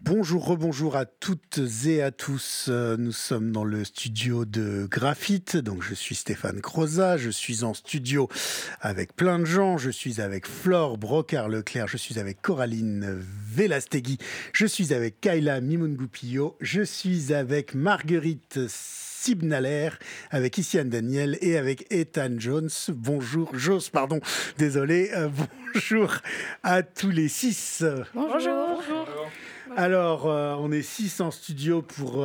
Bonjour, rebonjour à toutes et à tous. Nous sommes dans le studio de Graphite. Donc, je suis Stéphane Croza. Je suis en studio avec plein de gens. Je suis avec Flore Brocard-Leclerc. Je suis avec Coraline Vélastegui. Je suis avec Kayla Mimungoupillo. Je suis avec Marguerite Sibnaler, avec Iciane Daniel et avec Ethan Jones. Bonjour, Jos, pardon, désolé. Bonjour à tous les 6. Bonjour. Alors, on est 6 en studio pour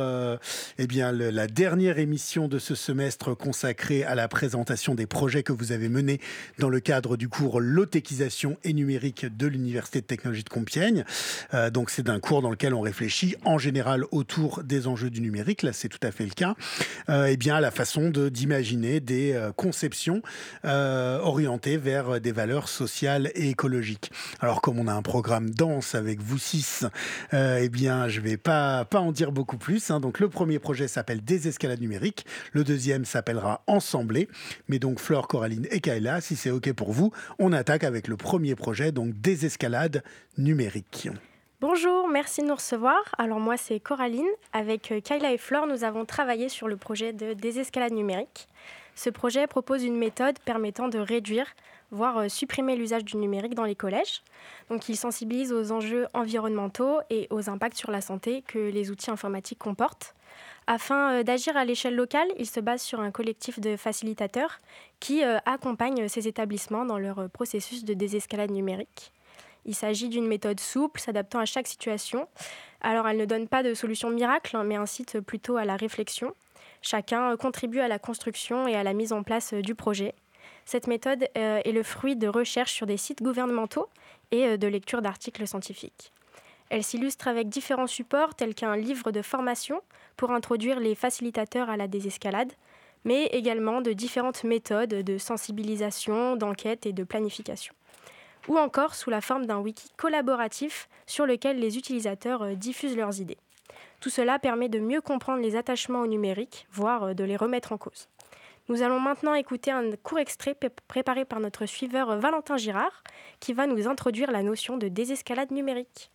la dernière émission de ce semestre consacrée à la présentation des projets que vous avez menés dans le cadre du cours Lotécisation et numérique de l'Université de technologie de Compiègne. Donc, c'est un cours dans lequel on réfléchit en général autour des enjeux du numérique. Là, c'est tout à fait le cas. À la façon d'imaginer des conceptions orientées vers des valeurs sociales et écologiques. Alors, comme on a un programme dense avec vous 6, je ne vais pas en dire beaucoup plus. Donc, le premier projet s'appelle Désescalade numérique. Le deuxième s'appellera Ensemblé. Mais donc, Flore, Coraline et Kayla, si c'est OK pour vous, on attaque avec le premier projet, donc Désescalade numérique. Bonjour, merci de nous recevoir. Alors moi, c'est Coraline. Avec Kayla et Flore, nous avons travaillé sur le projet de Désescalade numérique. Ce projet propose une méthode permettant de réduire, voire supprimer l'usage du numérique dans les collèges. Donc, il sensibilise aux enjeux environnementaux et aux impacts sur la santé que les outils informatiques comportent. Afin d'agir à l'échelle locale, il se base sur un collectif de facilitateurs qui accompagnent ces établissements dans leur processus de désescalade numérique. Il s'agit d'une méthode souple, s'adaptant à chaque situation. Alors, elle ne donne pas de solution miracle, mais incite plutôt à la réflexion. Chacun contribue à la construction et à la mise en place du projet. Cette méthode est le fruit de recherches sur des sites gouvernementaux et de lecture d'articles scientifiques. Elle s'illustre avec différents supports tels qu'un livre de formation pour introduire les facilitateurs à la désescalade, mais également de différentes méthodes de sensibilisation, d'enquête et de planification. Ou encore sous la forme d'un wiki collaboratif sur lequel les utilisateurs diffusent leurs idées. Tout cela permet de mieux comprendre les attachements au numérique, voire de les remettre en cause. Nous allons maintenant écouter un court extrait préparé par notre suiveur Valentin Girard, qui va nous introduire la notion de désescalade numérique.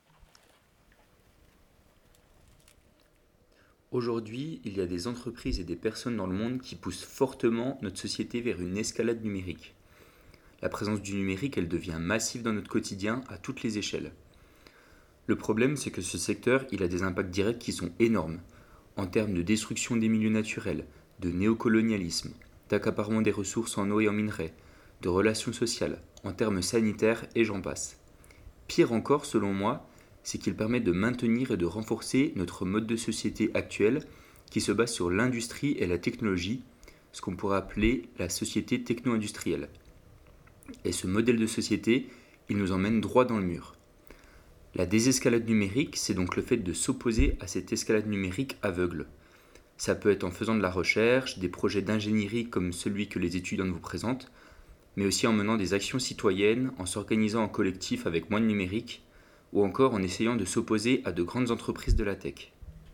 Aujourd'hui, il y a des entreprises et des personnes dans le monde qui poussent fortement notre société vers une escalade numérique. La présence du numérique, elle devient massive dans notre quotidien à toutes les échelles. Le problème, c'est que ce secteur, il a des impacts directs qui sont énormes, en termes de destruction des milieux naturels, de néocolonialisme, d'accaparement des ressources en eau et en minerais, de relations sociales, en termes sanitaires et j'en passe. Pire encore, selon moi, c'est qu'il permet de maintenir et de renforcer notre mode de société actuel qui se base sur l'industrie et la technologie, ce qu'on pourrait appeler la société techno-industrielle. Et ce modèle de société, il nous emmène droit dans le mur. La désescalade numérique, c'est donc le fait de s'opposer à cette escalade numérique aveugle. Ça peut être en faisant de la recherche, des projets d'ingénierie comme celui que les étudiants vous présentent, mais aussi en menant des actions citoyennes, en s'organisant en collectif avec moins de numérique, ou encore en essayant de s'opposer à de grandes entreprises de la tech.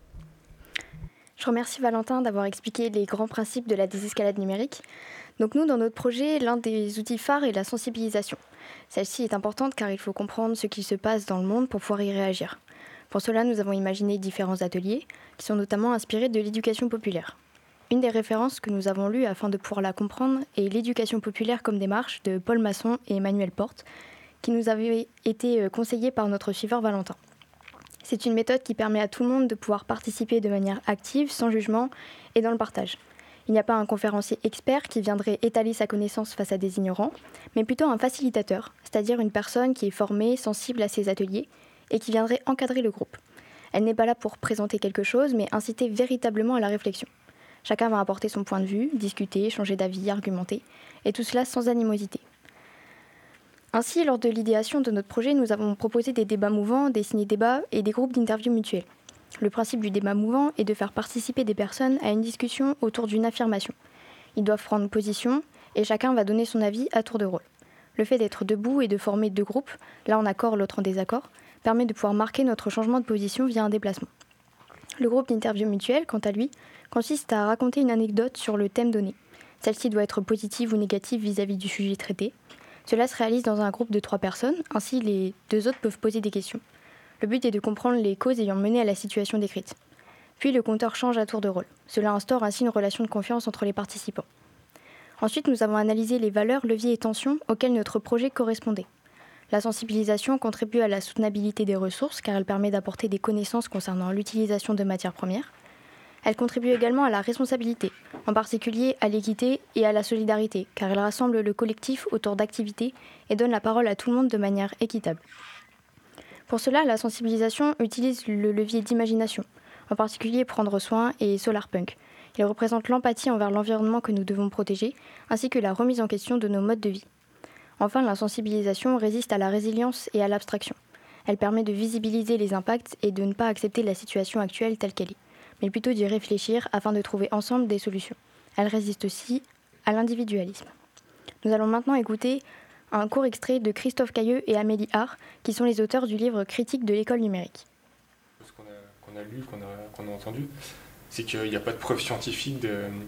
Je remercie Valentin d'avoir expliqué les grands principes de la désescalade numérique. Donc nous, dans notre projet, l'un des outils phares est la sensibilisation. Celle-ci est importante car il faut comprendre ce qui se passe dans le monde pour pouvoir y réagir. Pour cela, nous avons imaginé différents ateliers qui sont notamment inspirés de l'éducation populaire. Une des références que nous avons lues afin de pouvoir la comprendre est l'éducation populaire comme démarche de Paul Masson et Emmanuel Porte, qui nous avait été conseillée par notre suiveur Valentin. C'est une méthode qui permet à tout le monde de pouvoir participer de manière active, sans jugement et dans le partage. Il n'y a pas un conférencier expert qui viendrait étaler sa connaissance face à des ignorants, mais plutôt un facilitateur, c'est-à-dire une personne qui est formée, sensible à ces ateliers et qui viendrait encadrer le groupe. Elle n'est pas là pour présenter quelque chose, mais inciter véritablement à la réflexion. Chacun va apporter son point de vue, discuter, changer d'avis, argumenter, et tout cela sans animosité. Ainsi, lors de l'idéation de notre projet, nous avons proposé des débats mouvants, des ciné-débats et des groupes d'interviews mutuels. Le principe du débat mouvant est de faire participer des personnes à une discussion autour d'une affirmation. Ils doivent prendre position et chacun va donner son avis à tour de rôle. Le fait d'être debout et de former deux groupes, l'un en accord, l'autre en désaccord, permet de pouvoir marquer notre changement de position via un déplacement. Le groupe d'interview mutuelle, quant à lui, consiste à raconter une anecdote sur le thème donné. Celle-ci doit être positive ou négative vis-à-vis du sujet traité. Cela se réalise dans un groupe de 3 personnes, ainsi les 2 autres peuvent poser des questions. Le but est de comprendre les causes ayant mené à la situation décrite. Puis le compteur change à tour de rôle. Cela instaure ainsi une relation de confiance entre les participants. Ensuite, nous avons analysé les valeurs, leviers et tensions auxquelles notre projet correspondait. La sensibilisation contribue à la soutenabilité des ressources car elle permet d'apporter des connaissances concernant l'utilisation de matières premières. Elle contribue également à la responsabilité, en particulier à l'équité et à la solidarité, car elle rassemble le collectif autour d'activités et donne la parole à tout le monde de manière équitable. Pour cela, la sensibilisation utilise le levier d'imagination, en particulier Prendre soin et Solarpunk. Il représente l'empathie envers l'environnement que nous devons protéger, ainsi que la remise en question de nos modes de vie. Enfin, la sensibilisation résiste à la résilience et à l'abstraction. Elle permet de visibiliser les impacts et de ne pas accepter la situation actuelle telle qu'elle est, mais plutôt d'y réfléchir afin de trouver ensemble des solutions. Elle résiste aussi à l'individualisme. Nous allons maintenant écouter un court extrait de Christophe Cailleux et Amélie Hart, qui sont les auteurs du livre Critique de l'école numérique. Ce qu'on a lu, qu'on a entendu, c'est qu'il n'y a pas de preuve scientifique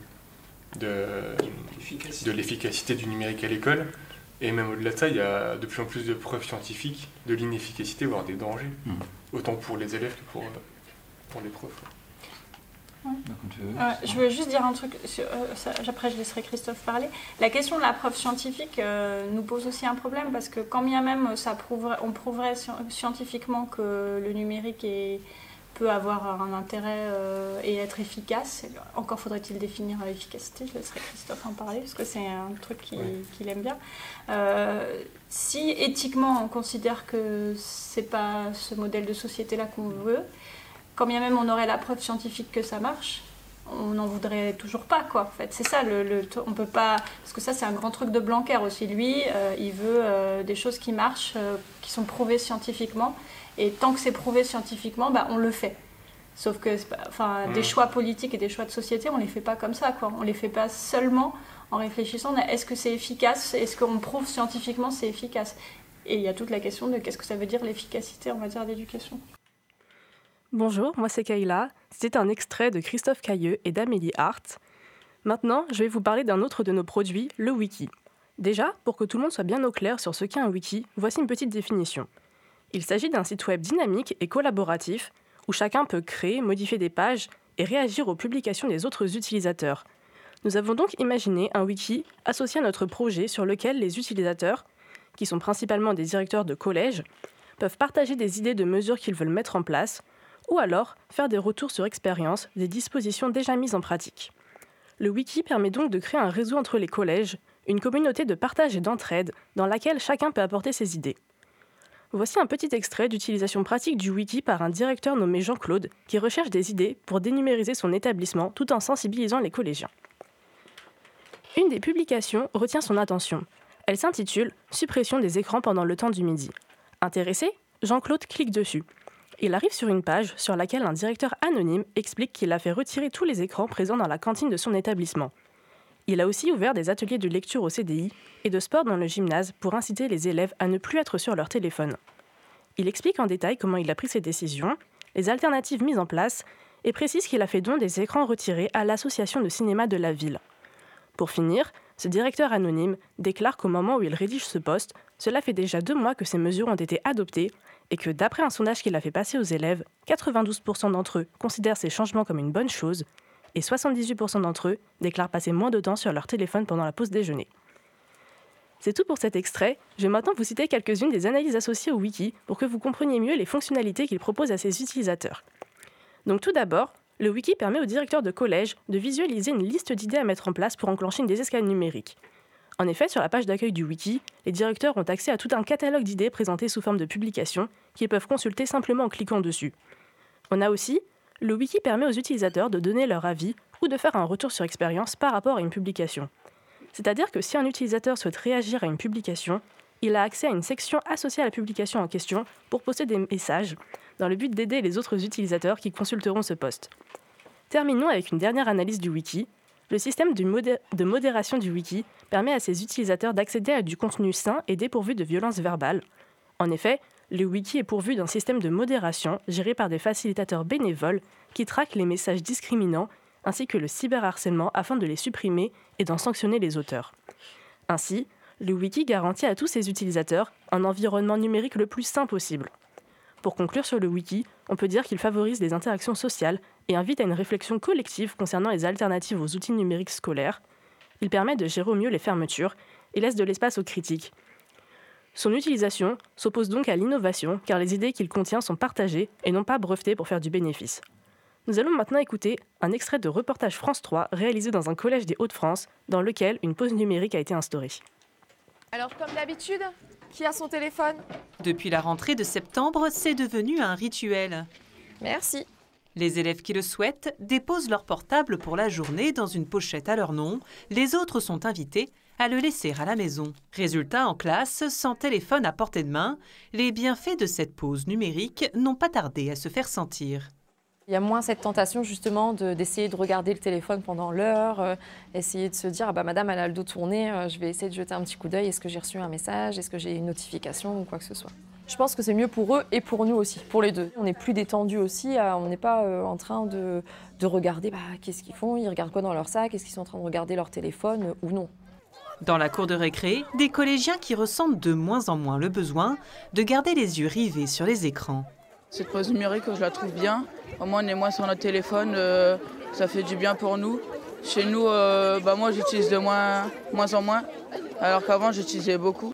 de l'efficacité du numérique à l'école. Et même au-delà de ça, il y a de plus en plus de preuves scientifiques de l'inefficacité, voire des dangers, autant pour les élèves que pour les profs. Ouais. Je veux juste dire un truc, après je laisserai Christophe parler. La question de la preuve scientifique nous pose aussi un problème parce que quand bien même on prouverait scientifiquement que le numérique peut avoir un intérêt et être efficace, encore faudrait-il définir l'efficacité, je laisserai Christophe en parler parce que c'est un truc qu'il aime bien. Si éthiquement on considère que c'est pas ce modèle de société-là qu'on veut, quand bien même on aurait la preuve scientifique que ça marche, on n'en voudrait toujours pas, quoi. En fait, c'est ça, on peut pas, parce que ça c'est un grand truc de Blanquer aussi. Lui, il veut des choses qui marchent, qui sont prouvées scientifiquement, et tant que c'est prouvé scientifiquement, on le fait. Sauf que, des choix politiques et des choix de société, on les fait pas comme ça, quoi. On les fait pas seulement en réfléchissant à est-ce que c'est efficace, est-ce qu'on prouve scientifiquement c'est efficace. Et il y a toute la question de qu'est-ce que ça veut dire l'efficacité en matière d'éducation. Bonjour, moi c'est Kayla. C'était un extrait de Christophe Cailleux et d'Amélie Hart. Maintenant, je vais vous parler d'un autre de nos produits, le wiki. Déjà, pour que tout le monde soit bien au clair sur ce qu'est un wiki, voici une petite définition. Il s'agit d'un site web dynamique et collaboratif où chacun peut créer, modifier des pages et réagir aux publications des autres utilisateurs. Nous avons donc imaginé un wiki associé à notre projet sur lequel les utilisateurs, qui sont principalement des directeurs de collèges, peuvent partager des idées de mesures qu'ils veulent mettre en place, ou alors faire des retours sur expérience des dispositions déjà mises en pratique. Le wiki permet donc de créer un réseau entre les collèges, une communauté de partage et d'entraide dans laquelle chacun peut apporter ses idées. Voici un petit extrait d'utilisation pratique du wiki par un directeur nommé Jean-Claude qui recherche des idées pour dénumériser son établissement tout en sensibilisant les collégiens. Une des publications retient son attention. Elle s'intitule « Suppression des écrans pendant le temps du midi ». Intéressé, Jean-Claude clique dessus. Il arrive sur une page sur laquelle un directeur anonyme explique qu'il a fait retirer tous les écrans présents dans la cantine de son établissement. Il a aussi ouvert des ateliers de lecture au CDI et de sport dans le gymnase pour inciter les élèves à ne plus être sur leur téléphone. Il explique en détail comment il a pris ses décisions, les alternatives mises en place et précise qu'il a fait don des écrans retirés à l'association de cinéma de la ville. Pour finir, ce directeur anonyme déclare qu'au moment où il rédige ce post, cela fait déjà 2 mois que ces mesures ont été adoptées et que d'après un sondage qu'il a fait passer aux élèves, 92% d'entre eux considèrent ces changements comme une bonne chose et 78% d'entre eux déclarent passer moins de temps sur leur téléphone pendant la pause déjeuner. C'est tout pour cet extrait. Je vais maintenant vous citer quelques-unes des analyses associées au wiki pour que vous compreniez mieux les fonctionnalités qu'il propose à ses utilisateurs. Donc tout d'abord, le wiki permet aux directeurs de collège de visualiser une liste d'idées à mettre en place pour enclencher une désescalade numérique. En effet, sur la page d'accueil du wiki, les directeurs ont accès à tout un catalogue d'idées présentées sous forme de publications qu'ils peuvent consulter simplement en cliquant dessus. On a aussi, le wiki permet aux utilisateurs de donner leur avis ou de faire un retour sur expérience par rapport à une publication. C'est-à-dire que si un utilisateur souhaite réagir à une publication, il a accès à une section associée à la publication en question pour poster des messages dans le but d'aider les autres utilisateurs qui consulteront ce post. Terminons avec une dernière analyse du wiki. Le système de modération du wiki permet à ses utilisateurs d'accéder à du contenu sain et dépourvu de violence verbale. En effet, le wiki est pourvu d'un système de modération géré par des facilitateurs bénévoles qui traquent les messages discriminants ainsi que le cyberharcèlement afin de les supprimer et d'en sanctionner les auteurs. Ainsi, le wiki garantit à tous ses utilisateurs un environnement numérique le plus sain possible. Pour conclure sur le wiki, on peut dire qu'il favorise les interactions sociales et invite à une réflexion collective concernant les alternatives aux outils numériques scolaires. Il permet de gérer au mieux les fermetures et laisse de l'espace aux critiques. Son utilisation s'oppose donc à l'innovation car les idées qu'il contient sont partagées et non pas brevetées pour faire du bénéfice. Nous allons maintenant écouter un extrait de reportage France 3 réalisé dans un collège des Hauts-de-France dans lequel une pause numérique a été instaurée. Alors comme d'habitude, qui a son téléphone ? Depuis la rentrée de septembre, c'est devenu un rituel. Merci. Les élèves qui le souhaitent déposent leur portable pour la journée dans une pochette à leur nom. Les autres sont invités à le laisser à la maison. Résultat, en classe, sans téléphone à portée de main, les bienfaits de cette pause numérique n'ont pas tardé à se faire sentir. Il y a moins cette tentation justement d'essayer de regarder le téléphone pendant l'heure, essayer de se dire ah bah madame elle a le dos tourné, je vais essayer de jeter un petit coup d'œil, est-ce que j'ai reçu un message, est-ce que j'ai une notification ou quoi que ce soit. Je pense que c'est mieux pour eux et pour nous aussi, pour les deux. On est plus détendus aussi, on n'est pas en train de regarder qu'est-ce qu'ils font, ils regardent quoi dans leur sac, est-ce qu'ils sont en train de regarder leur téléphone ou non. Dans la cour de récré, des collégiens qui ressentent de moins en moins le besoin de garder les yeux rivés sur les écrans. Cette pause numérique, je la trouve bien. Au moins, on est moins sur notre téléphone, ça fait du bien pour nous. Chez nous, moi, j'utilise de moins en moins, alors qu'avant, j'utilisais beaucoup.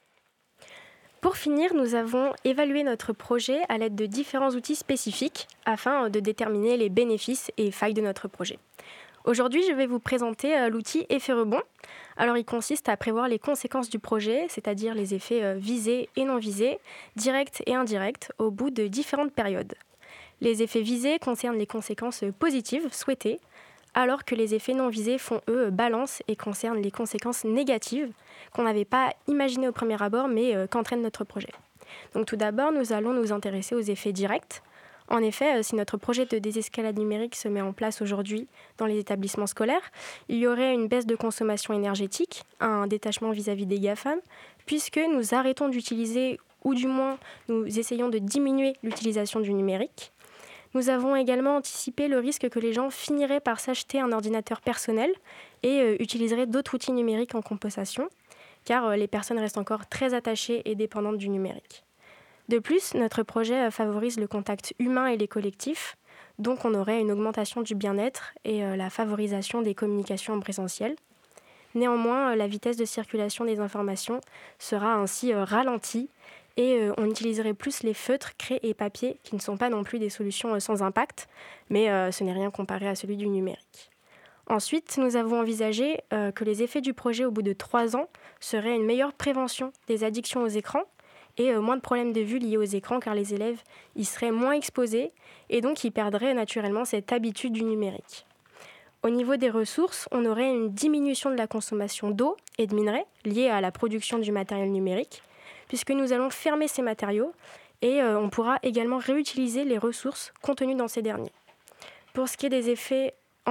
Pour finir, nous avons évalué notre projet à l'aide de différents outils spécifiques afin de déterminer les bénéfices et failles de notre projet. Aujourd'hui, je vais vous présenter l'outil Effet Rebond. Alors, il consiste à prévoir les conséquences du projet, c'est-à-dire les effets visés et non visés, directs et indirects, au bout de différentes périodes. Les effets visés concernent les conséquences positives souhaitées, alors que les effets non visés font, eux, balance et concernent les conséquences négatives qu'on n'avait pas imaginées au premier abord, mais qu'entraîne notre projet. Donc, tout d'abord, nous allons nous intéresser aux effets directs. En effet, si notre projet de désescalade numérique se met en place aujourd'hui dans les établissements scolaires, il y aurait une baisse de consommation énergétique, un détachement vis-à-vis des GAFAM, puisque nous arrêtons d'utiliser, ou du moins nous essayons de diminuer l'utilisation du numérique. Nous avons également anticipé le risque que les gens finiraient par s'acheter un ordinateur personnel et utiliseraient d'autres outils numériques en compensation, car les personnes restent encore très attachées et dépendantes du numérique. De plus, notre projet favorise le contact humain et les collectifs, donc on aurait une augmentation du bien-être et la favorisation des communications en présentiel. Néanmoins, la vitesse de circulation des informations sera ainsi ralentie et on utiliserait plus les feutres, craies et papier, qui ne sont pas non plus des solutions sans impact, mais ce n'est rien comparé à celui du numérique. Ensuite, nous avons envisagé que les effets du projet au bout de 3 ans seraient une meilleure prévention des addictions aux écrans, et moins de problèmes de vue liés aux écrans car les élèves y seraient moins exposés et donc ils perdraient naturellement cette habitude du numérique. Au niveau des ressources, on aurait une diminution de la consommation d'eau et de minerais liée à la production du matériel numérique puisque nous allons fermer ces matériaux et on pourra également réutiliser les ressources contenues dans ces derniers. Pour ce qui est des effets,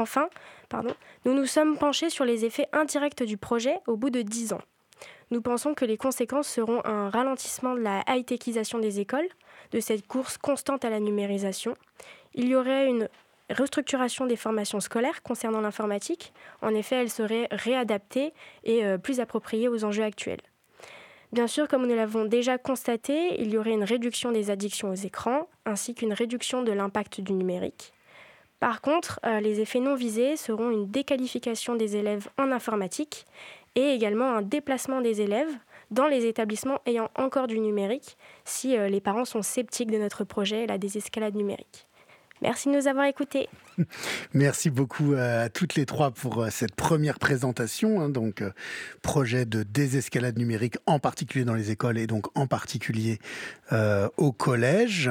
nous nous sommes penchés sur les effets indirects du projet au bout de 10 ans. Nous pensons que les conséquences seront un ralentissement de la high-techisation des écoles, de cette course constante à la numérisation. Il y aurait une restructuration des formations scolaires concernant l'informatique. En effet, elles seraient réadaptées et plus appropriées aux enjeux actuels. Bien sûr, comme nous l'avons déjà constaté, il y aurait une réduction des addictions aux écrans, ainsi qu'une réduction de l'impact du numérique. Par contre, les effets non visés seront une déqualification des élèves en informatique et également un déplacement des élèves dans les établissements ayant encore du numérique si les parents sont sceptiques de notre projet, la désescalade numérique. Merci de nous avoir écoutés. Merci beaucoup à toutes les trois pour cette première présentation. Donc, projet de désescalade numérique, en particulier dans les écoles et donc en particulier au collège.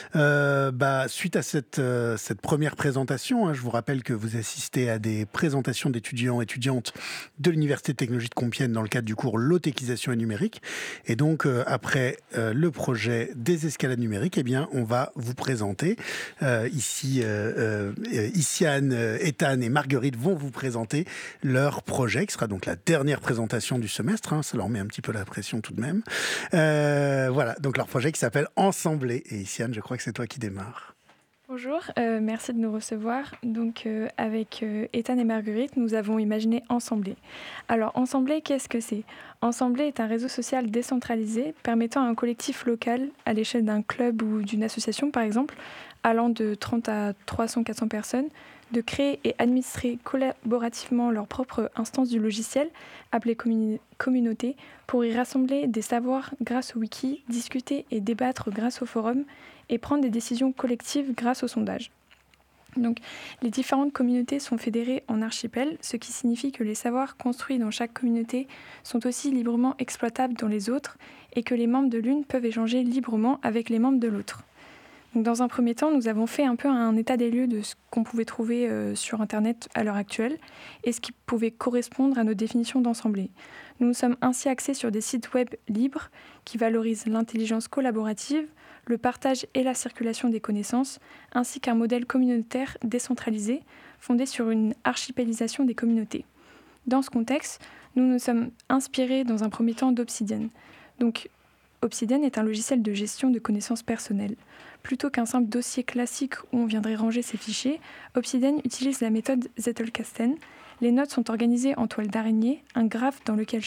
Suite à cette première présentation, je vous rappelle que vous assistez à des présentations d'étudiants et étudiantes de l'Université de technologie de Compiègne dans le cadre du cours Lotécisation et numérique. Et donc, après le projet désescalade numérique, on va vous présenter ici... Isiane, Ethan et Marguerite vont vous présenter leur projet, qui sera donc la dernière présentation du semestre. Ça leur met un petit peu la pression tout de même. Voilà, donc leur projet qui s'appelle Ensembler. Et Isiane, je crois que c'est toi qui démarres. Bonjour, merci de nous recevoir. Donc, avec Ethan et Marguerite, nous avons imaginé Ensemblé. Alors, Ensemblé, qu'est-ce que c'est ? Ensemblé est un réseau social décentralisé permettant à un collectif local, à l'échelle d'un club ou d'une association par exemple, allant de 30 à 300-400 personnes, de créer et administrer collaborativement leur propre instance du logiciel, appelée communauté, pour y rassembler des savoirs grâce au wiki, discuter et débattre grâce au forum, et prendre des décisions collectives grâce au sondage. Donc, les différentes communautés sont fédérées en archipels, ce qui signifie que les savoirs construits dans chaque communauté sont aussi librement exploitables dans les autres et que les membres de l'une peuvent échanger librement avec les membres de l'autre. Donc, dans un premier temps, nous avons fait un peu un état des lieux de ce qu'on pouvait trouver sur Internet à l'heure actuelle et ce qui pouvait correspondre à nos définitions d'ensemblée. Nous nous sommes ainsi axés sur des sites web libres qui valorisent l'intelligence collaborative, le partage et la circulation des connaissances, ainsi qu'un modèle communautaire décentralisé fondé sur une archipélisation des communautés. Dans ce contexte, nous nous sommes inspirés dans un premier temps d'Obsidian. Donc, Obsidian est un logiciel de gestion de connaissances personnelles. Plutôt qu'un simple dossier classique où on viendrait ranger ses fichiers, Obsidian utilise la méthode Zettelkasten. Les notes sont organisées en toile d'araignée, un graphe dans lequel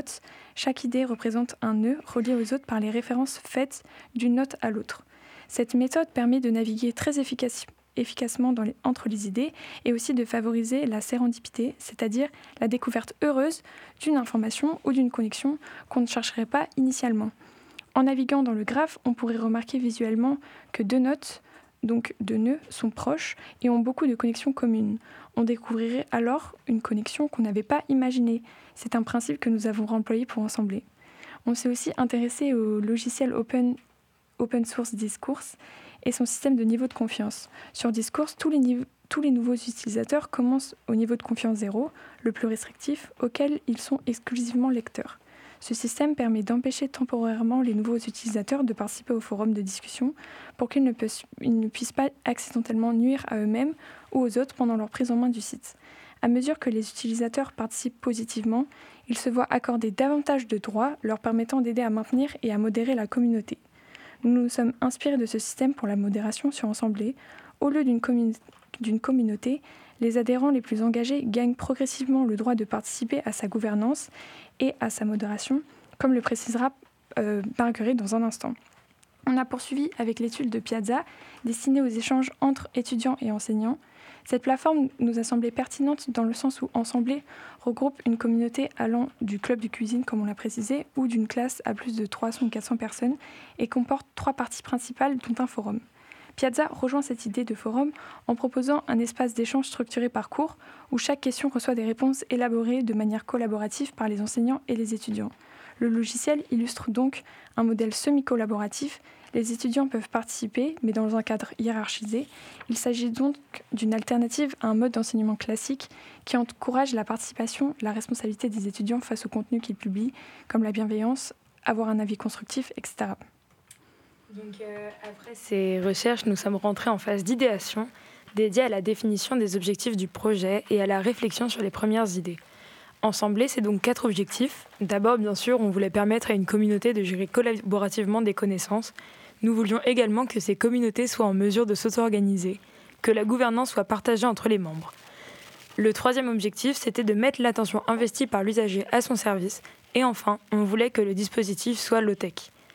chaque idée représente un nœud relié aux autres par les références faites d'une note à l'autre. Cette méthode permet de naviguer très efficacement entre les idées et aussi de favoriser la sérendipité, c'est-à-dire la découverte heureuse d'une information ou d'une connexion qu'on ne chercherait pas initialement. En naviguant dans le graphe, on pourrait remarquer visuellement que deux notes, donc deux nœuds, sont proches et ont beaucoup de connexions communes. On découvrirait alors une connexion qu'on n'avait pas imaginée. C'est un principe que nous avons employé pour Ensemblé. On s'est aussi intéressé au logiciel open source Discourse et son système de niveau de confiance. Sur Discourse, tous les nouveaux utilisateurs commencent au niveau de confiance 0, le plus restrictif, auquel ils sont exclusivement lecteurs. Ce système permet d'empêcher temporairement les nouveaux utilisateurs de participer au forum de discussion pour qu'ils ne puissent pas accidentellement nuire à eux-mêmes ou aux autres pendant leur prise en main du site. À mesure que les utilisateurs participent positivement, ils se voient accorder davantage de droits, leur permettant d'aider à maintenir et à modérer la communauté. Nous nous sommes inspirés de ce système pour la modération sur Ensemblé. Au lieu d'une communauté, les adhérents les plus engagés gagnent progressivement le droit de participer à sa gouvernance et à sa modération, comme le précisera Marguerite dans un instant. On a poursuivi avec l'étude de Piazza, destinée aux échanges entre étudiants et enseignants. Cette plateforme nous a semblé pertinente dans le sens où Ensemblé regroupe une communauté allant du club de cuisine, comme on l'a précisé, ou d'une classe à plus de 300 ou 400 personnes et comporte 3 parties principales, dont un forum. Piazza rejoint cette idée de forum en proposant un espace d'échange structuré par cours où chaque question reçoit des réponses élaborées de manière collaborative par les enseignants et les étudiants. Le logiciel illustre donc un modèle semi-collaboratif. Les étudiants peuvent participer, mais dans un cadre hiérarchisé. Il s'agit donc d'une alternative à un mode d'enseignement classique qui encourage la participation, la responsabilité des étudiants face au contenu qu'ils publient, comme la bienveillance, avoir un avis constructif, etc. Donc, après ces recherches, nous sommes rentrés en phase d'idéation, dédiée à la définition des objectifs du projet et à la réflexion sur les premières idées. Ensemblé, c'est donc 4 objectifs. D'abord, bien sûr, on voulait permettre à une communauté de gérer collaborativement des connaissances. Nous voulions également que ces communautés soient en mesure de s'auto-organiser, que la gouvernance soit partagée entre les membres. Le 3e objectif, c'était de mettre l'attention investie par l'usager à son service. Et enfin, on voulait que le dispositif soit low-tech.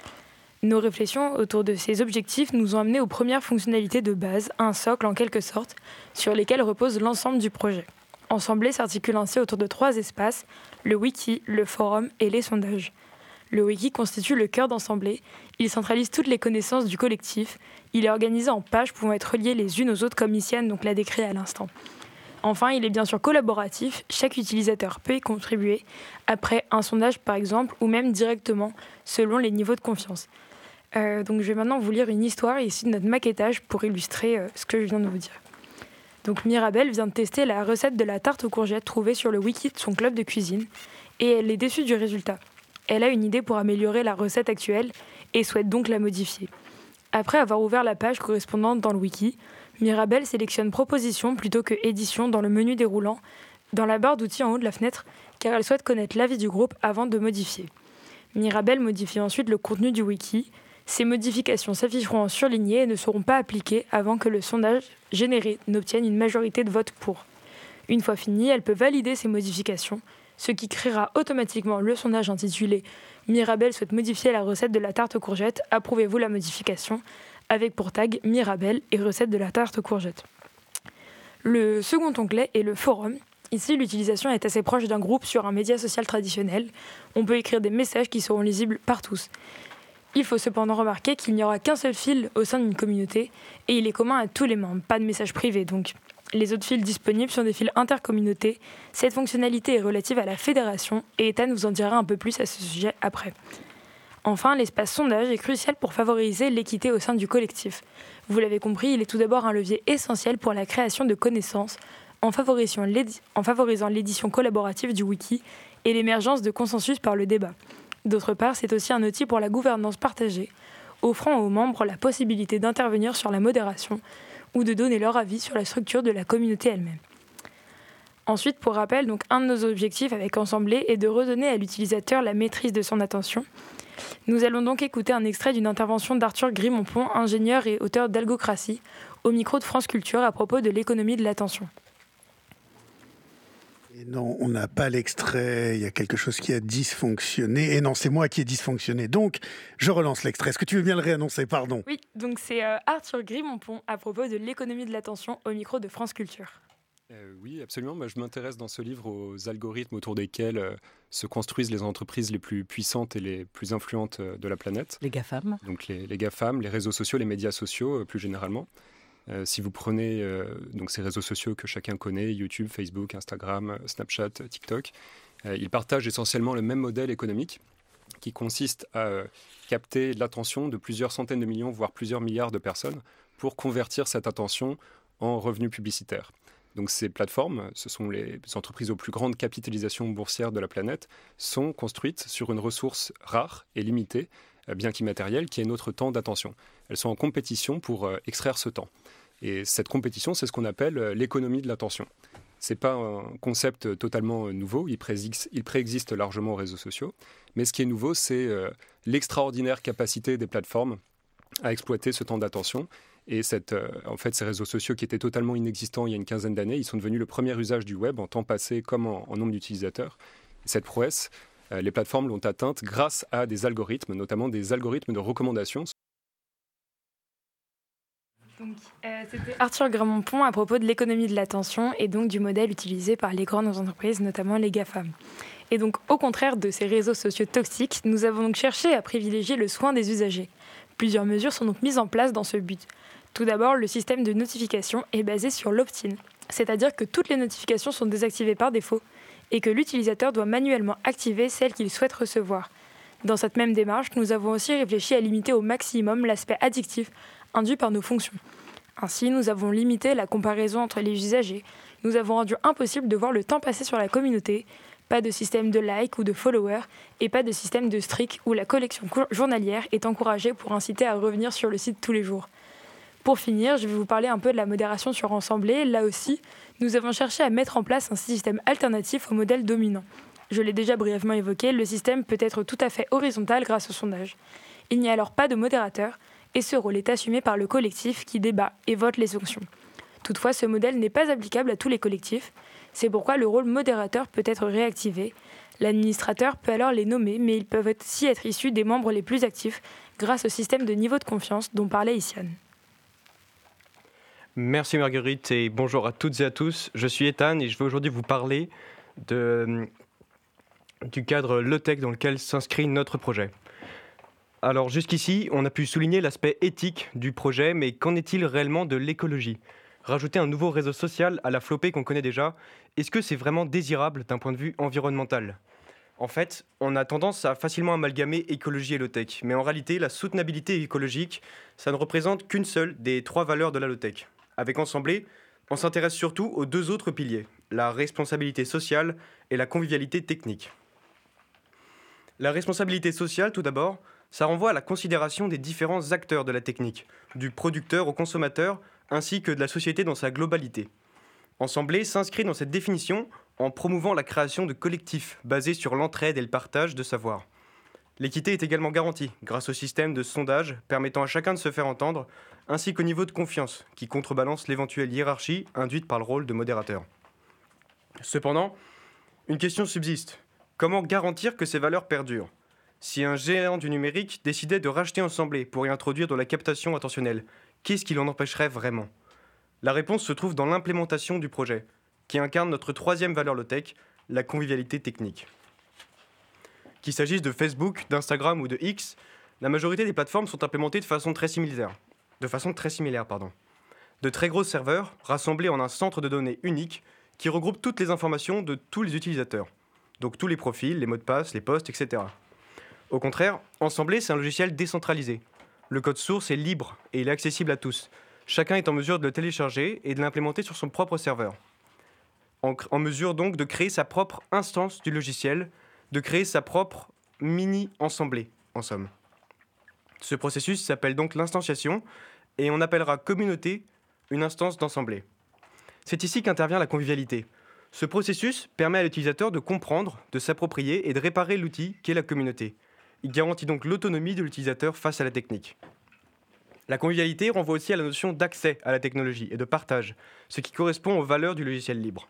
Nos réflexions autour de ces objectifs nous ont amenés aux premières fonctionnalités de base, un socle en quelque sorte, sur lesquels repose l'ensemble du projet. Ensemblé s'articule ainsi autour de 3 espaces, le wiki, le forum et les sondages. Le wiki constitue le cœur d'Ensemblé. Il centralise toutes les connaissances du collectif. Il est organisé en pages pouvant être reliées les unes aux autres comme Iciane donc l'a décrit à l'instant. Enfin, il est bien sûr collaboratif. Chaque utilisateur peut y contribuer, après un sondage par exemple, ou même directement, selon les niveaux de confiance. Donc je vais maintenant vous lire une histoire issue de notre maquettage pour illustrer ce que je viens de vous dire. Donc Mirabelle vient de tester la recette de la tarte aux courgettes trouvée sur le wiki de son club de cuisine et elle est déçue du résultat. Elle a une idée pour améliorer la recette actuelle et souhaite donc la modifier. Après avoir ouvert la page correspondante dans le wiki, Mirabelle sélectionne proposition plutôt que édition dans le menu déroulant, dans la barre d'outils en haut de la fenêtre, car elle souhaite connaître l'avis du groupe avant de modifier. Mirabelle modifie ensuite le contenu du wiki. Ces modifications s'afficheront en surligné et ne seront pas appliquées avant que le sondage généré n'obtienne une majorité de votes pour. Une fois fini, elle peut valider ces modifications, ce qui créera automatiquement le sondage intitulé « Mirabel souhaite modifier la recette de la tarte aux courgettes. Approuvez-vous la modification ?» avec pour tag « Mirabel et recette de la tarte aux courgettes ». Le second onglet est le forum. Ici, l'utilisation est assez proche d'un groupe sur un média social traditionnel. On peut écrire des messages qui seront lisibles par tous. Il faut cependant remarquer qu'il n'y aura qu'un seul fil au sein d'une communauté et il est commun à tous les membres, pas de messages privés donc. Les autres fils disponibles sont des fils intercommunautés. Cette fonctionnalité est relative à la fédération et Ethan vous en dira un peu plus à ce sujet après. Enfin, l'espace sondage est crucial pour favoriser l'équité au sein du collectif. Vous l'avez compris, il est tout d'abord un levier essentiel pour la création de connaissances en favorisant l'édition collaborative du wiki et l'émergence de consensus par le débat. D'autre part, c'est aussi un outil pour la gouvernance partagée, offrant aux membres la possibilité d'intervenir sur la modération ou de donner leur avis sur la structure de la communauté elle-même. Ensuite, pour rappel, donc, un de nos objectifs avec Ensemblée est de redonner à l'utilisateur la maîtrise de son attention. Nous allons donc écouter un extrait d'une intervention d'Arthur Grimonpont, ingénieur et auteur d'Algocratie, au micro de France Culture à propos de l'économie de l'attention. Et non, on n'a pas l'extrait, il y a quelque chose qui a dysfonctionné. Et non, c'est moi qui ai dysfonctionné. Donc, je relance l'extrait. Est-ce que tu veux bien le réannoncer, pardon ? Oui, donc c'est Arthur Grimonpont à propos de l'économie de l'attention au micro de France Culture. Oui, absolument. Moi, je m'intéresse dans ce livre aux algorithmes autour desquels se construisent les entreprises les plus puissantes et les plus influentes de la planète. Les GAFAM. Donc les GAFAM, les réseaux sociaux, les médias sociaux plus généralement. Si vous prenez donc ces réseaux sociaux que chacun connaît, YouTube, Facebook, Instagram, Snapchat, TikTok, ils partagent essentiellement le même modèle économique qui consiste à capter l'attention de plusieurs centaines de millions, voire plusieurs milliards de personnes pour convertir cette attention en revenus publicitaires. Donc ces plateformes, ce sont les entreprises aux plus grandes capitalisations boursières de la planète, sont construites sur une ressource rare et limitée, bien qu'immatérielle, qui est notre temps d'attention. Elles sont en compétition pour extraire ce temps. Et cette compétition, c'est ce qu'on appelle l'économie de l'attention. Ce n'est pas un concept totalement nouveau, il préexiste largement aux réseaux sociaux, mais ce qui est nouveau, c'est l'extraordinaire capacité des plateformes à exploiter ce temps d'attention. Et en fait, ces réseaux sociaux qui étaient totalement inexistants il y a une quinzaine d'années, ils sont devenus le premier usage du web en temps passé comme en nombre d'utilisateurs. Et cette prouesse, les plateformes l'ont atteinte grâce à des algorithmes, notamment des algorithmes de recommandation. C'était Arthur Grimonpont à propos de l'économie de l'attention et donc du modèle utilisé par les grandes entreprises, notamment les GAFAM. Et donc, au contraire de ces réseaux sociaux toxiques, nous avons donc cherché à privilégier le soin des usagers. Plusieurs mesures sont donc mises en place dans ce but. Tout d'abord, le système de notification est basé sur l'opt-in, c'est-à-dire que toutes les notifications sont désactivées par défaut et que l'utilisateur doit manuellement activer celles qu'il souhaite recevoir. Dans cette même démarche, nous avons aussi réfléchi à limiter au maximum l'aspect addictif induit par nos fonctions. Ainsi, nous avons limité la comparaison entre les usagers, nous avons rendu impossible de voir le temps passé sur la communauté, pas de système de like ou de followers et pas de système de streak où la collection journalière est encouragée pour inciter à revenir sur le site tous les jours. Pour finir, je vais vous parler un peu de la modération sur Ensemblée. Là aussi, nous avons cherché à mettre en place un système alternatif au modèle dominant. Je l'ai déjà brièvement évoqué, le système peut être tout à fait horizontal grâce au sondage. Il n'y a alors pas de modérateur et ce rôle est assumé par le collectif qui débat et vote les sanctions. Toutefois, ce modèle n'est pas applicable à tous les collectifs. C'est pourquoi le rôle modérateur peut être réactivé. L'administrateur peut alors les nommer, mais ils peuvent aussi être issus des membres les plus actifs grâce au système de niveau de confiance dont parlait Isiane. Merci Marguerite et bonjour à toutes et à tous. Je suis Ethan et je vais aujourd'hui vous parler du cadre LeTech dans lequel s'inscrit notre projet. Alors jusqu'ici, on a pu souligner l'aspect éthique du projet, mais qu'en est-il réellement de l'écologie ? Rajouter un nouveau réseau social à la flopée qu'on connaît déjà, est-ce que c'est vraiment désirable d'un point de vue environnemental ? En fait, on a tendance à facilement amalgamer écologie et low-tech, mais en réalité, la soutenabilité écologique, ça ne représente qu'une seule des 3 valeurs de la low-tech. Avec Ensemblée, on s'intéresse surtout aux 2 autres piliers, la responsabilité sociale et la convivialité technique. La responsabilité sociale, tout d'abord, ça renvoie à la considération des différents acteurs de la technique, du producteur au consommateur, ainsi que de la société dans sa globalité. Ensemblée s'inscrit dans cette définition en promouvant la création de collectifs basés sur l'entraide et le partage de savoir. L'équité est également garantie grâce au système de sondage permettant à chacun de se faire entendre, ainsi qu'au niveau de confiance qui contrebalance l'éventuelle hiérarchie induite par le rôle de modérateur. Cependant, une question subsiste. Comment garantir que ces valeurs perdurent ? Si un géant du numérique décidait de racheter Ensemblé pour y introduire de la captation attentionnelle, qu'est-ce qui l'en empêcherait vraiment ? La réponse se trouve dans l'implémentation du projet, qui incarne notre troisième valeur low-tech, la convivialité technique. Qu'il s'agisse de Facebook, d'Instagram ou de X, la majorité des plateformes sont implémentées de façon très similaire. De très gros serveurs rassemblés en un centre de données unique qui regroupe toutes les informations de tous les utilisateurs. Donc tous les profils, les mots de passe, les posts, etc. Au contraire, Ensemblé, c'est un logiciel décentralisé. Le code source est libre et il est accessible à tous. Chacun est en mesure de le télécharger et de l'implémenter sur son propre serveur. En mesure donc de créer sa propre instance du logiciel, de créer sa propre mini-ensemblée, en somme. Ce processus s'appelle donc l'instanciation et on appellera communauté une instance d'ensemblée. C'est ici qu'intervient la convivialité. Ce processus permet à l'utilisateur de comprendre, de s'approprier et de réparer l'outil qu'est la communauté. Il garantit donc l'autonomie de l'utilisateur face à la technique. La convivialité renvoie aussi à la notion d'accès à la technologie et de partage, ce qui correspond aux valeurs du logiciel libre.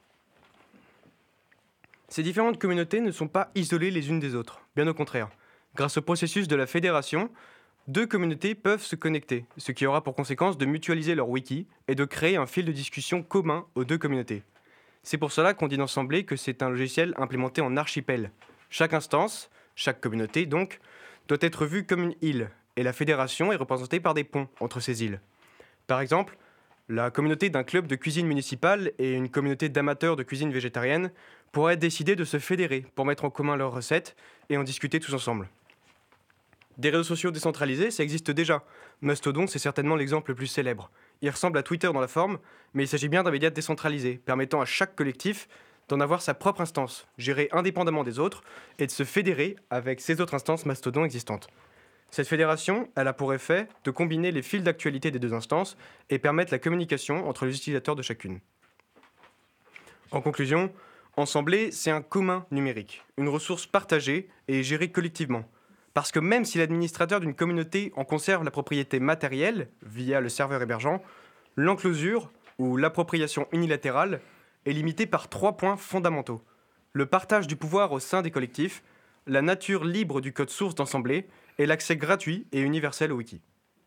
Ces différentes communautés ne sont pas isolées les unes des autres, bien au contraire. Grâce au processus de la fédération, 2 communautés peuvent se connecter, ce qui aura pour conséquence de mutualiser leur wiki et de créer un fil de discussion commun aux 2 communautés. C'est pour cela qu'on dit d'Ensemblé que c'est un logiciel implémenté en archipel. Chaque instance, chaque communauté donc, doit être vue comme une île, et la fédération est représentée par des ponts entre ces îles. Par exemple, la communauté d'un club de cuisine municipale et une communauté d'amateurs de cuisine végétarienne pourraient décider de se fédérer pour mettre en commun leurs recettes et en discuter tous ensemble. Des réseaux sociaux décentralisés, ça existe déjà. Mastodon, c'est certainement l'exemple le plus célèbre. Il ressemble à Twitter dans la forme, mais il s'agit bien d'un média décentralisé, permettant à chaque collectif d'en avoir sa propre instance, gérée indépendamment des autres, et de se fédérer avec ces autres instances Mastodon existantes. Cette fédération, elle a pour effet de combiner les fils d'actualité des 2 instances et permettre la communication entre les utilisateurs de chacune. En conclusion, Ensemblé, c'est un commun numérique, une ressource partagée et gérée collectivement. Parce que même si l'administrateur d'une communauté en conserve la propriété matérielle via le serveur hébergeant, l'enclosure ou l'appropriation unilatérale est limitée par 3 points fondamentaux. Le partage du pouvoir au sein des collectifs, la nature libre du code source d'Ensemblé et l'accès gratuit et universel au wiki.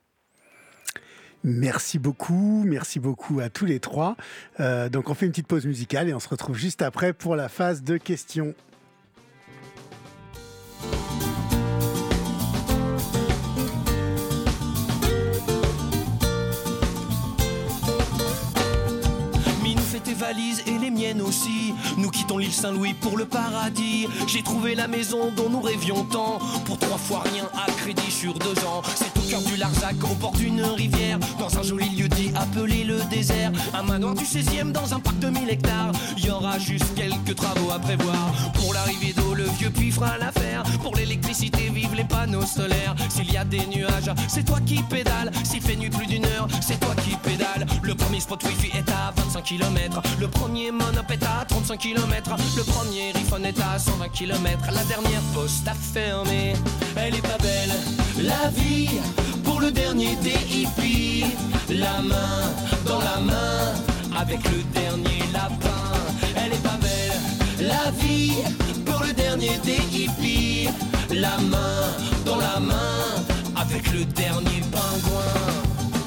Merci beaucoup à tous les 3. Donc on fait une petite pause musicale et on se retrouve juste après pour la phase de questions. Valises et les miennes aussi. Nous quittons l'île Saint-Louis pour le paradis. J'ai trouvé la maison dont nous rêvions tant. Pour 3 fois rien à crédit sur 2 ans. C'est au cœur du Larzac, au bord d'une rivière. Dans un joli lieu dit appelé le désert. Un manoir du 16e dans un parc de 1000 hectares. Il y aura juste quelques travaux à prévoir. Pour l'arrivée d'eau, le vieux puits fera l'affaire. Pour l'électricité, vive les panneaux solaires. S'il y a des nuages, c'est toi qui pédales. S'il fait nuit plus d'1 heure, c'est toi qui pédales. Le premier spot wifi est à 25 km. Le premier monop est à 35 km. Le premier iPhone est à 120 km. La dernière poste a fermé. Elle est pas belle, la vie. Pour le dernier des hippies. La main dans la main. Avec le dernier lapin. Elle est pas belle, la vie. Pour le dernier des hippies. La main dans la main. Avec le dernier pingouin.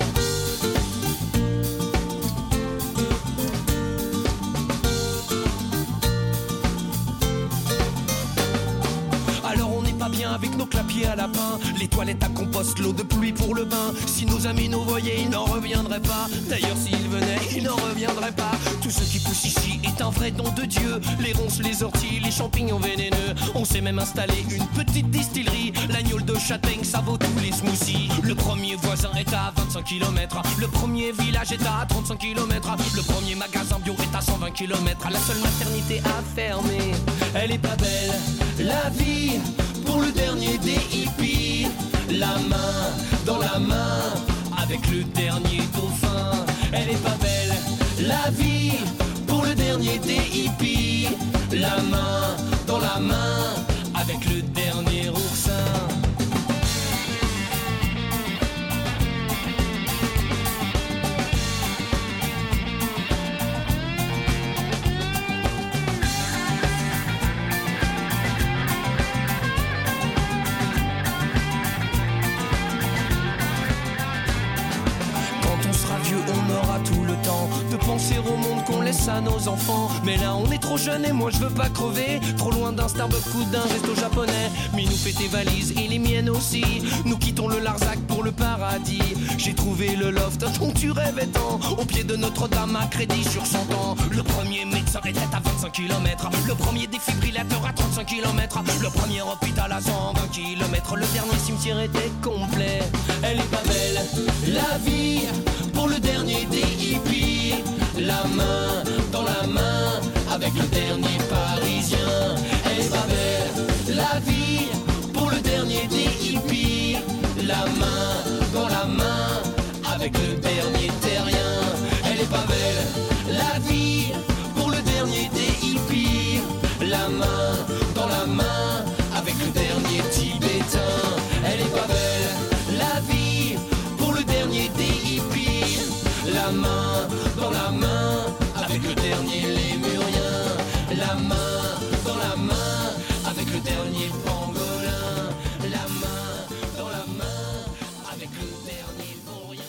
Bien avec nos clapiers à lapin, les toilettes à compost, l'eau de pluie pour le bain. Si nos amis nous voyaient, ils n'en reviendraient pas. D'ailleurs s'ils venaient, ils n'en reviendraient pas. Tout ce qui pousse ici est un vrai don de Dieu. Les ronces, les orties, les champignons vénéneux. On s'est même installé une petite distillerie. L'agneau de châtaigne, ça vaut tous les smoothies. Le premier voisin est à 25 km. Le premier village est à 35 km. Le premier magasin bio est à 120 km. La seule maternité a fermé. Elle est pas belle, la vie. Pour le dernier des hippies, la main dans la main, avec le dernier dauphin. Elle est pas belle, la vie. Pour le dernier des hippies, la main dans la main, avec avec le dernier oursin. On aura tout le temps de penser au monde qu'on laisse à nos enfants. Mais là on est trop jeune et moi je veux pas crever. Trop loin d'un Starbucks ou d'un resto japonais. Minou fait tes valises et les miennes aussi. Nous quittons le Larzac pour le paradis. J'ai trouvé le loft dont tu rêvais tant. Au pied de Notre-Dame à crédit sur 100 ans. Le premier médecin était à 25 km. Le premier défibrillateur à 35 km. Le premier hôpital à 120 km. Le dernier cimetière était complet. Elle est pas belle, la vie. Pour le dernier des hippies, la main dans la main avec le dernier parisien. Elle est pas belle, la vie. Pour le dernier des hippies, la main dans la main avec le dernier terrien. Elle est pas belle, la vie. Pour le dernier des hippies, la main dans la main avec le dernier tibétain. Elle est pas belle, la vie. Pour le dernier des hippies, la main dans la main avec le dernier lémurien. La main dans la main avec le dernier pangolin. La main dans la main avec le dernier vaurien.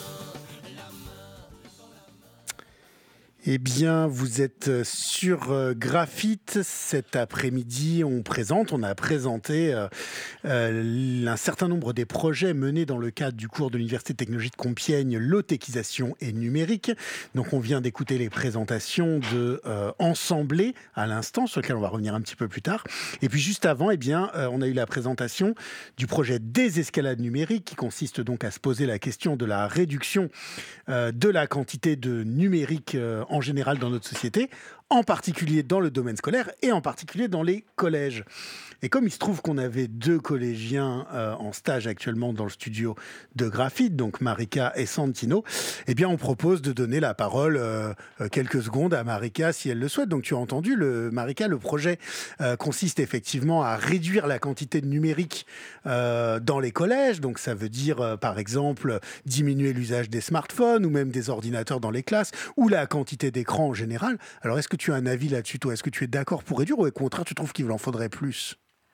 Eh bien, vous êtes sur Graphite. Cet après-midi, on a présenté un certain nombre des projets menés dans le cadre du cours de l'Université de technologie de Compiègne, lotéquisation et numérique. Donc, on vient d'écouter les présentations de Ensemblé à l'instant, sur lequel on va revenir un petit peu plus tard. Et puis, juste avant, on a eu la présentation du projet Désescalade numérique, qui consiste donc à se poser la question de la réduction de la quantité de numérique en général dans notre société, en particulier dans le domaine scolaire et en particulier dans les collèges. Et comme il se trouve qu'on avait 2 collégiens en stage actuellement dans le studio de Graphite, donc Marika et Santino, eh bien on propose de donner la parole quelques secondes à Marika si elle le souhaite. Donc tu as entendu, Marika, le projet consiste effectivement à réduire la quantité de numérique dans les collèges. Donc ça veut dire par exemple diminuer l'usage des smartphones ou même des ordinateurs dans les classes ou la quantité d'écran en général. Alors est-ce que tu as un avis là-dessus, toi? Est-ce que tu es d'accord pour réduire ou au contraire tu trouves qu'il en faudrait plus?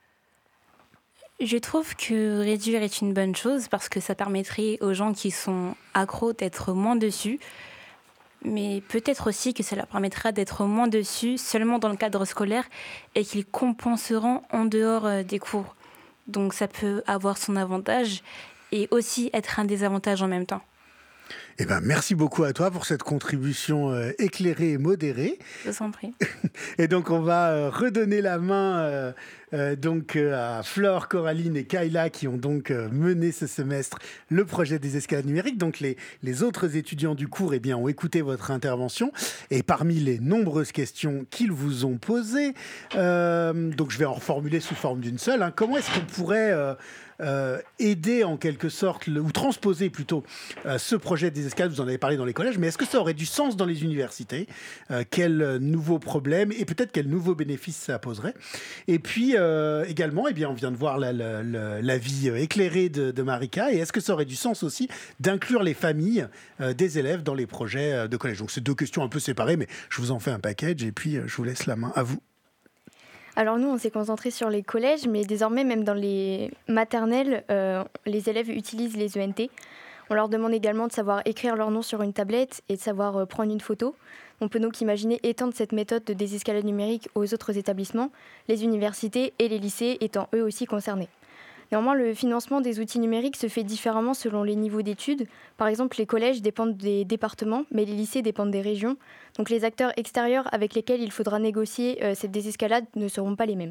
Je trouve que réduire est une bonne chose parce que ça permettrait aux gens qui sont accros d'être moins dessus. Mais peut-être aussi que ça leur permettra d'être moins dessus seulement dans le cadre scolaire et qu'ils compenseront en dehors des cours. Donc ça peut avoir son avantage et aussi être un désavantage en même temps. Eh ben, merci beaucoup à toi pour cette contribution éclairée et modérée. Je vous en prie. Et donc, on va redonner la main à Flore, Coraline et Kayla qui ont donc mené ce semestre le projet des escalades numériques. Donc, les autres étudiants du cours ont écouté votre intervention. Et parmi les nombreuses questions qu'ils vous ont posées, donc je vais en reformuler sous forme d'une seule. Comment est-ce qu'on pourrait aider en quelque sorte, ou transposer plutôt ce projet des escalades? Vous en avez parlé dans les collèges, mais est-ce que ça aurait du sens dans les universités? Quels nouveaux problèmes et peut-être quels nouveaux bénéfices ça poserait? Et puis également, on vient de voir l'avis éclairé de Marika, et est-ce que ça aurait du sens aussi d'inclure les familles des élèves dans les projets de collège? Donc c'est 2 questions un peu séparées, mais je vous en fais un package et puis je vous laisse la main. À vous. Alors nous, on s'est concentré sur les collèges, mais désormais, même dans les maternelles, les élèves utilisent les ENT. On leur demande également de savoir écrire leur nom sur une tablette et de savoir prendre une photo. On peut donc imaginer étendre cette méthode de désescalade numérique aux autres établissements, les universités et les lycées étant eux aussi concernés. Néanmoins, le financement des outils numériques se fait différemment selon les niveaux d'études. Par exemple, les collèges dépendent des départements, mais les lycées dépendent des régions. Donc les acteurs extérieurs avec lesquels il faudra négocier cette désescalade ne seront pas les mêmes.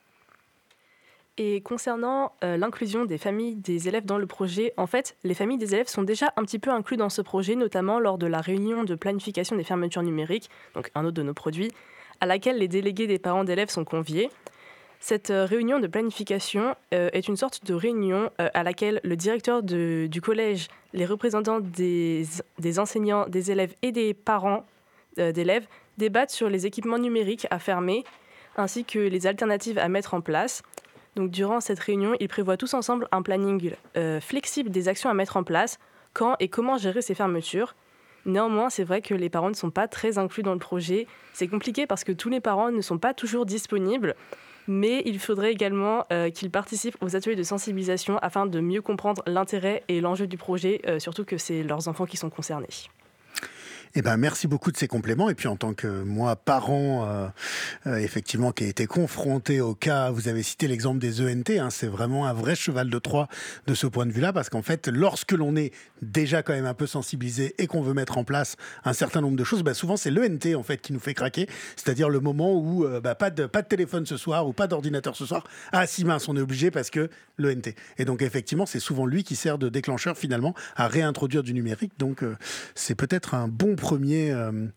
Et concernant l'inclusion des familles des élèves dans le projet, en fait, les familles des élèves sont déjà un petit peu inclus dans ce projet, notamment lors de la réunion de planification des fermetures numériques, donc un autre de nos produits, à laquelle les délégués des parents d'élèves sont conviés. Cette réunion de planification est une sorte de réunion à laquelle le directeur du collège, les représentants des enseignants, des élèves et des parents d'élèves débattent sur les équipements numériques à fermer, ainsi que les alternatives à mettre en place. Donc durant cette réunion, ils prévoient tous ensemble un planning flexible des actions à mettre en place, quand et comment gérer ces fermetures. Néanmoins, c'est vrai que les parents ne sont pas très inclus dans le projet. C'est compliqué parce que tous les parents ne sont pas toujours disponibles, mais il faudrait également qu'ils participent aux ateliers de sensibilisation afin de mieux comprendre l'intérêt et l'enjeu du projet, surtout que c'est leurs enfants qui sont concernés. Eh ben, merci beaucoup de ces compléments. Et puis, en tant que moi, parent, effectivement, qui a été confronté au cas, vous avez cité l'exemple des ENT, hein, c'est vraiment un vrai cheval de Troie de ce point de vue-là, parce qu'en fait, lorsque l'on est déjà quand même un peu sensibilisé et qu'on veut mettre en place un certain nombre de choses, bah, souvent c'est l'ENT en fait qui nous fait craquer, c'est-à-dire le moment où pas de téléphone ce soir ou pas d'ordinateur ce soir. Ah si mince, on est obligé parce que l'ENT. Et donc effectivement, c'est souvent lui qui sert de déclencheur finalement à réintroduire du numérique. Donc c'est peut-être un bon premier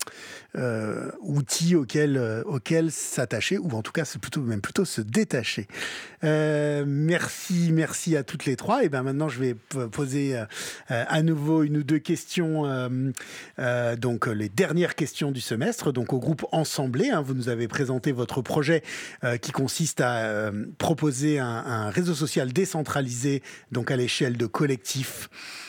outil auquel s'attacher, ou en tout cas c'est plutôt se détacher. Merci à toutes les trois. Et ben maintenant je vais poser à nouveau une ou deux questions, donc les dernières questions du semestre, donc au groupe Ensemblé. Hein, vous nous avez présenté votre projet qui consiste à proposer un réseau social décentralisé, donc à l'échelle de collectifs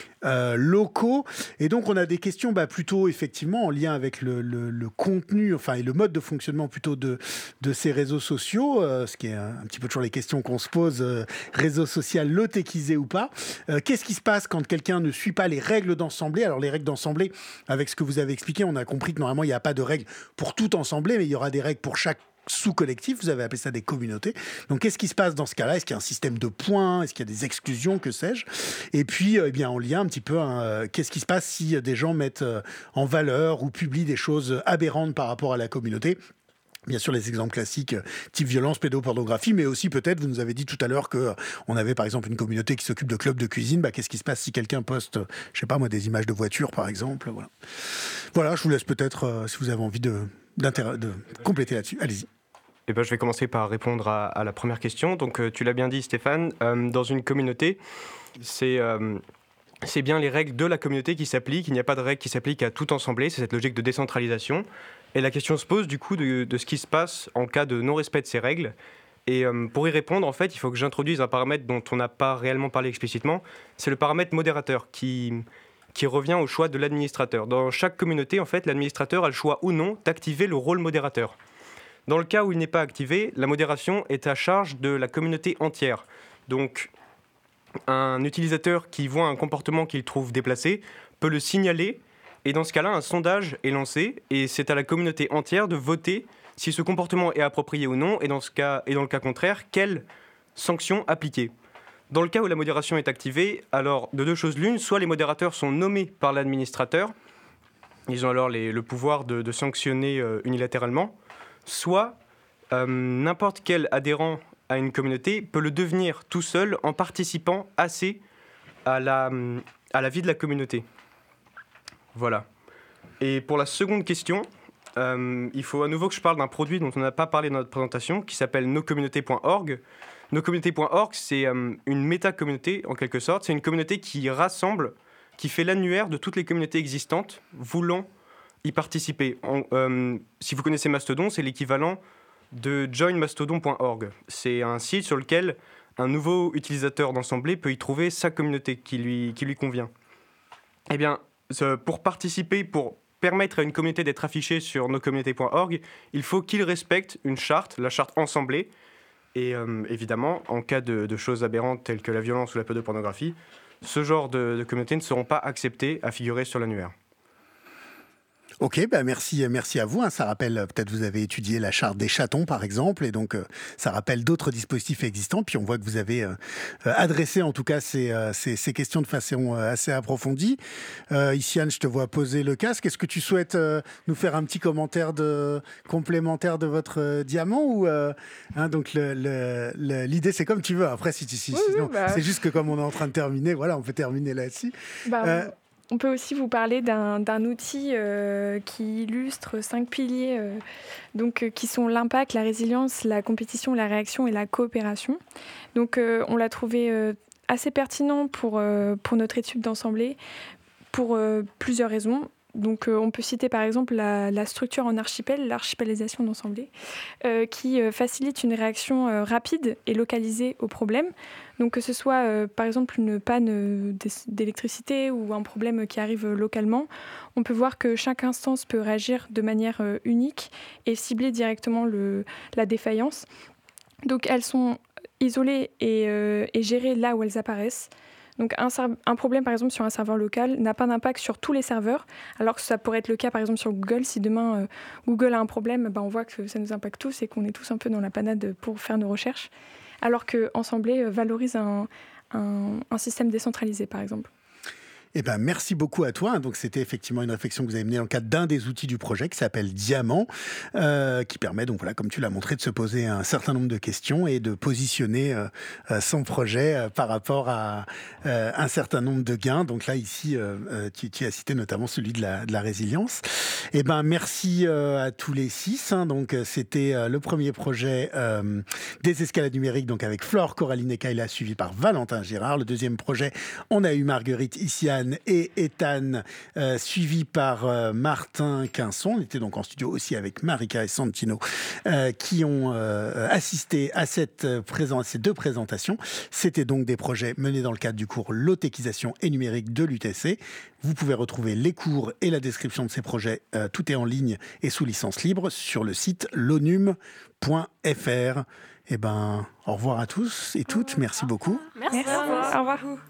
locaux. Et donc on a des questions plutôt effectivement en lien avec le contenu, enfin, et le mode de fonctionnement plutôt de ces réseaux sociaux, ce qui est un petit peu toujours les questions qu'on se pose, réseau social low-techisé ou pas. Qu'est-ce qui se passe quand quelqu'un ne suit pas les règles d'Ensemblé? Alors les règles d'Ensemblé, avec ce que vous avez expliqué, on a compris que normalement il n'y a pas de règles pour tout Ensemblé, mais il y aura des règles pour chaque sous-collectif, vous avez appelé ça des communautés. Donc, qu'est-ce qui se passe dans ce cas-là? Est-ce qu'il y a un système de points? Est-ce qu'il y a des exclusions? Que sais-je? Et puis, en lien un petit peu, qu'est-ce qui se passe si des gens mettent en valeur ou publient des choses aberrantes par rapport à la communauté? Bien sûr, les exemples classiques, type violence, pédopornographie, mais aussi peut-être, vous nous avez dit tout à l'heure qu'on avait par exemple une communauté qui s'occupe de clubs de cuisine. Qu'est-ce qui se passe si quelqu'un poste, je sais pas moi, des images de voitures par exemple? Voilà, je vous laisse peut-être, si vous avez envie de compléter là-dessus. Allez-y. Eh ben, je vais commencer par répondre à la première question. Donc, tu l'as bien dit, Stéphane, dans une communauté, c'est bien les règles de la communauté qui s'appliquent. Il n'y a pas de règles qui s'appliquent à tout Ensemblé. C'est cette logique de décentralisation. Et la question se pose du coup de ce qui se passe en cas de non-respect de ces règles. Et pour y répondre, en fait, il faut que j'introduise un paramètre dont on n'a pas réellement parlé explicitement. C'est le paramètre modérateur qui revient au choix de l'administrateur. Dans chaque communauté, en fait, l'administrateur a le choix ou non d'activer le rôle modérateur. Dans le cas où il n'est pas activé, la modération est à charge de la communauté entière. Donc, un utilisateur qui voit un comportement qu'il trouve déplacé peut le signaler, et dans ce cas-là, un sondage est lancé, et c'est à la communauté entière de voter si ce comportement est approprié ou non, et dans le cas contraire, quelles sanctions appliquer. Dans le cas où la modération est activée, alors de deux choses l'une, soit les modérateurs sont nommés par l'administrateur, ils ont alors le pouvoir de sanctionner unilatéralement, soit n'importe quel adhérent à une communauté peut le devenir tout seul en participant assez à la vie de la communauté. Voilà. Et pour la seconde question, il faut à nouveau que je parle d'un produit dont on n'a pas parlé dans notre présentation, qui s'appelle noscommunautés.org. Noscommunautés.org, c'est une méta-communauté en quelque sorte. C'est une communauté qui rassemble, qui fait l'annuaire de toutes les communautés existantes voulant y participer. Si vous connaissez Mastodon, c'est l'équivalent de joinmastodon.org. C'est un site sur lequel un nouveau utilisateur d'Ensemblé peut y trouver sa communauté qui lui convient. Eh bien, pour participer, pour permettre à une communauté d'être affichée sur noscommunautés.org, il faut qu'il respecte une charte, la charte Ensemblé. Et évidemment, en cas de choses aberrantes telles que la violence ou la pédopornographie, ce genre de communautés ne seront pas acceptées à figurer sur l'annuaire. Ok, merci à vous. Ça rappelle, peut-être vous avez étudié la charte des chatons par exemple, et donc ça rappelle d'autres dispositifs existants. Puis on voit que vous avez adressé en tout cas ces questions de façon assez approfondie. Ici Anne, je te vois poser le casque. Est-ce que tu souhaites nous faire un petit commentaire complémentaire de votre diamant ou donc l'idée c'est comme tu veux. Après sinon, c'est juste que comme on est en train de terminer, voilà, on peut terminer là-dessus. On peut aussi vous parler d'un outil qui illustre 5 piliers qui sont l'impact, la résilience, la compétition, la réaction et la coopération. Donc on l'a trouvé assez pertinent pour notre étude d'Ensemblé pour plusieurs raisons. Donc on peut citer par exemple la structure en archipel, l'archipélisation d'ensemblée, qui facilite une réaction rapide et localisée au problème. Donc que ce soit par exemple une panne d'électricité ou un problème qui arrive localement, on peut voir que chaque instance peut réagir de manière unique et cibler directement la défaillance. Donc elles sont isolées et gérées là où elles apparaissent. Donc un problème par exemple sur un serveur local n'a pas d'impact sur tous les serveurs, alors que ça pourrait être le cas par exemple sur Google. Si demain Google a un problème, on voit que ça nous impacte tous et qu'on est tous un peu dans la panade pour faire nos recherches, alors qu'Ensemblée valorise un système décentralisé par exemple. Eh ben, merci beaucoup à toi. Donc, c'était effectivement une réflexion que vous avez menée dans le cadre d'un des outils du projet qui s'appelle Diamant, qui permet, donc voilà, comme tu l'as montré, de se poser un certain nombre de questions et de positionner son projet par rapport à un certain nombre de gains. Donc là, ici, tu as cité notamment celui de la résilience. Eh ben, merci à tous les 6. Donc, c'était le premier projet des escalades numériques, donc avec Flore, Coraline et Kayla, suivi par Valentin Girard. Le deuxième projet, on a eu Marguerite Issiane et Ethan, suivi par Martin Quinson. On était donc en studio aussi avec Marika et Santino, qui ont assisté à ces deux présentations. C'était donc des projets menés dans le cadre du cours Low-Techisation et numérique de l'UTC. Vous pouvez retrouver les cours et la description de ces projets, tout est en ligne et sous licence libre sur le site lonum.fr. Eh ben, au revoir à tous et toutes. Merci beaucoup. Merci. Au revoir.